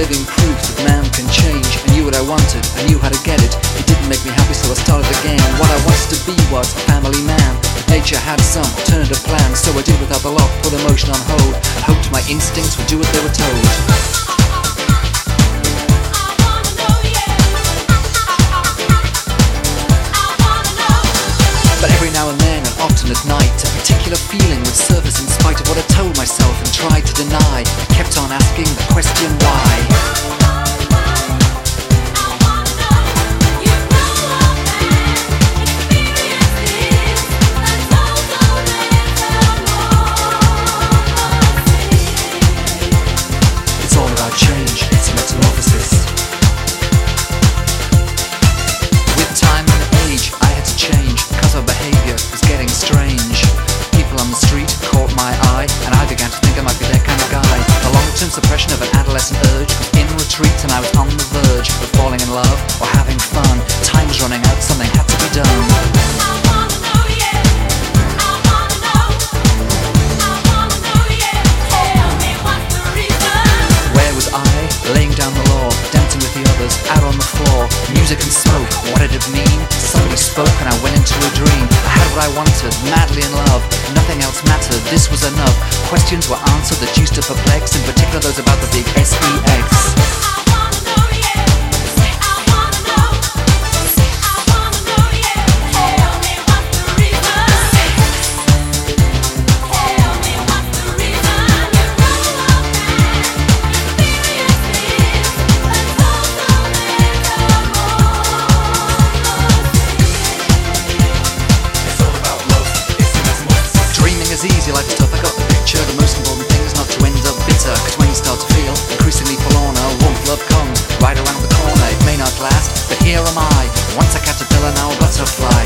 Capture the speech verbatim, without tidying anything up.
living proof that man can change. I knew what I wanted, I knew how to get it. It didn't make me happy, so I started again. What I wanted to be was a family man, but nature had some alternative plan. So I did without the lock, put emotion on hold, and hoped my instincts would do what they were told. But every now and then, and often at night, a particular feeling would surface in spite of what I told myself and tried to deny. I kept on asking the question why. Change, it's metamorphosis. With time and age, I had to change, cause our behaviour was getting strange. People on the street caught my eye, and I began to think I might be their kind of guy. The long-term suppression of an adolescent urge was in retreat, and I was on the verge of falling in love or having fun. Time was running out, something had to be done. Laying down the law, dancing with the others, out on the floor. Music and smoke, what did it mean? Somebody spoke and I went into a dream. I had what I wanted, madly in love. Nothing else mattered, this was enough. Questions were answered that used to perplex, in particular those about the big S E X. It's easy like stuff, I got the picture. The most important thing is not to end up bitter, cause when you start to feel increasingly forlorn, a warmth love comes right around the corner. It may not last, but here am I, once a caterpillar, now a butterfly.